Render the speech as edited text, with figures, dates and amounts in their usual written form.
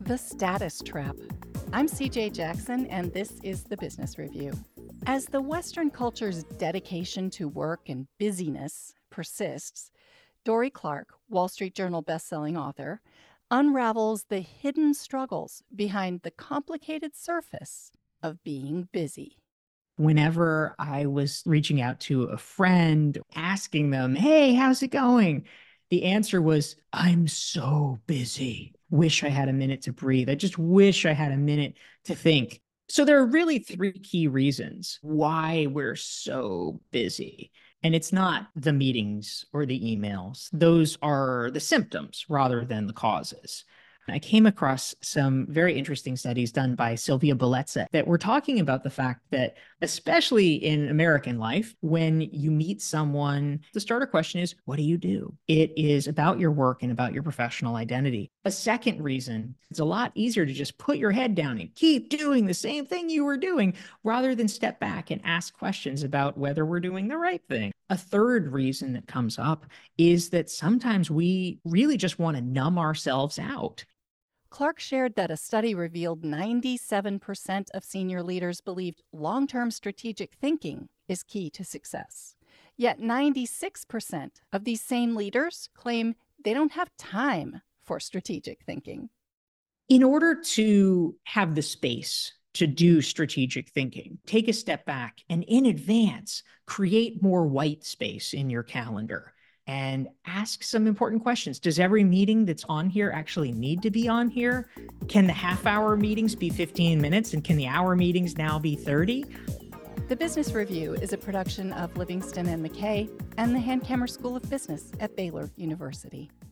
The Status Trap. I'm CJ Jackson, and this is the Business Review. As the Western culture's dedication to work and busyness persists, Dorie Clark, Wall Street Journal bestselling author, unravels the hidden struggles behind the complicated surface of being busy. Whenever I was reaching out to a friend, asking them, hey, how's it going? The answer was, I'm so busy. Wish I had a minute to breathe. I just wish I had a minute to think. So there are really three key reasons why we're so busy. And it's not the meetings or the emails. Those are the symptoms rather than the causes. I came across some very interesting studies done by Sylvia Bellezza that were talking about the fact that, especially in American life, when you meet someone, the starter question is, what do you do? It is about your work and about your professional identity. A second reason, it's a lot easier to just put your head down and keep doing the same thing you were doing rather than step back and ask questions about whether we're doing the right thing. A third reason that comes up is that sometimes we really just want to numb ourselves out. Clark shared that a study revealed 97% of senior leaders believed long-term strategic thinking is key to success. Yet 96% of these same leaders claim they don't have time for strategic thinking. In order to have the space to do strategic thinking, take a step back and in advance, create more white space in your calendar and ask some important questions. Does every meeting that's on here actually need to be on here? Can the half-hour meetings be 15 minutes and can the hour meetings now be 30? The Business Review is a production of Livingston and McKay and the Hankamer School of Business at Baylor University.